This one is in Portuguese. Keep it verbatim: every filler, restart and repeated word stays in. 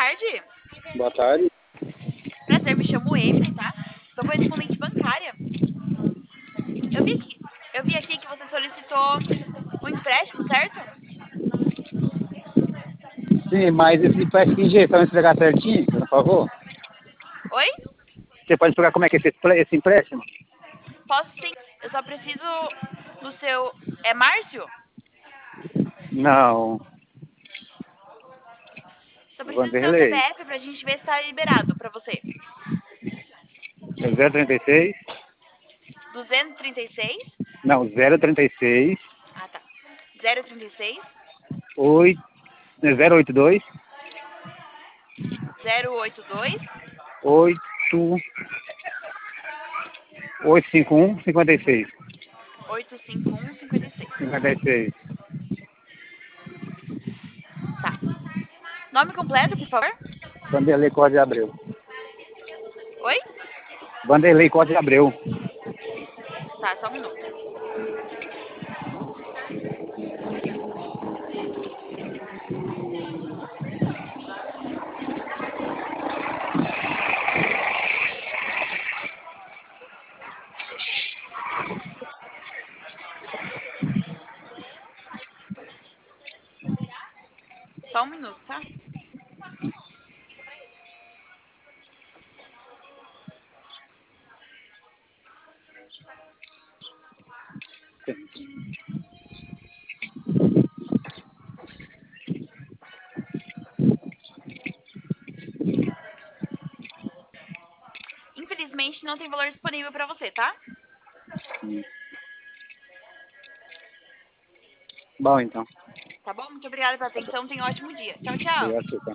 tarde. Boa tarde. Prazer, me chamo Emily, tá? Sou correspondente bancária. Eu vi, que, eu vi aqui que você solicitou um empréstimo, certo? Sim, mas esse empréstimo que jeito? Vai me explicar certinho, por favor? Oi? Você pode explicar como é que é esse, empre- esse empréstimo? Posso sim. Eu só preciso do seu... É Márcio? Não. Só preciso do seu Vanderlei. C P F pra gente ver se tá liberado pra você. É zero trinta e seis? duzentos e trinta e seis? Não, zero trinta e seis, Ah, tá. zero trinta e seis, oito, zero oito dois, zero oito dois, oito, oito cinco um, cinquenta e seis. oito cinco um, cinquenta e seis. cinquenta e seis. Tá. Nome completo, por favor? Vanderlei Costa de Abreu. Oi? Vanderlei Costa de Abreu. Tá, só um minuto. Só um minuto, tá? Infelizmente, não tem valor disponível pra você, tá? Bom, então. Tá bom? Muito obrigada pela atenção. Tenha um ótimo dia. Tchau, tchau. Obrigado,